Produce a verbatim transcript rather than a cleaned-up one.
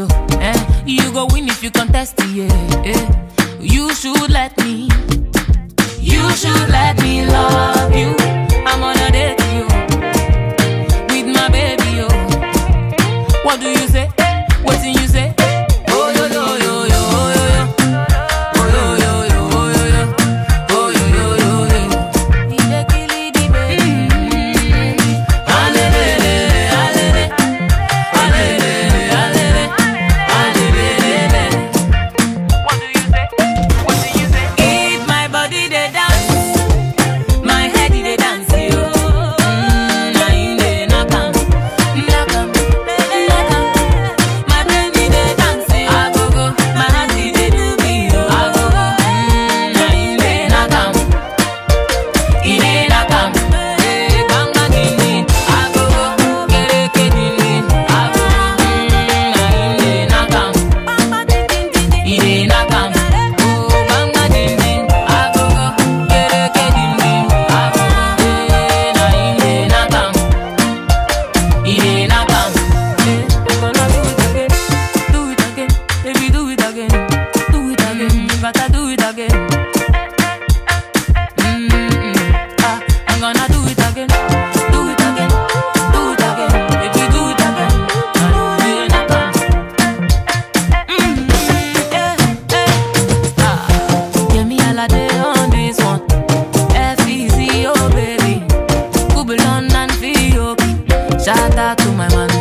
yo. Eh? You go win if you contest, yeah. Eh? You should let me. You should let me love you. I'm on a date, yo. With my baby, yo. What do you say? What do you say? Oh, yo, yo, yo, yo, yo, yo. Oh, yo, yo, yo, yo, yo. Oh, yo, yo, yo, yo. Ide kili di baby. Alele, alele, alele, alele, alele. What do you say? What do you say? If my body they dance, my head they dance, yo. Mm, na in the nakam, nakam, nakam. My brain they dance, I go go. My heart they do me, yo. I go go. Mm, na in the nakam, in the nakam. Eh, banga dindi, I go go. Kereke dindi, I go go. Mm, na in the nakam, in the nakam. Oh, banga dindi, I go go. Kereke dindi, I go go. Eh, na in the nakam, in the nakam. Eh, I'm gonna do it again, do it again, baby, do it again, do it again, better do it again. Mm-mm. Ah, I'm gonna do it again, do it again, do it again, baby, do it again. Na in the nakam. Mm, yeah, yeah. Ah, give me all a day on this one. F E C, oh baby. Kubalon and Fioki. Shout out to my man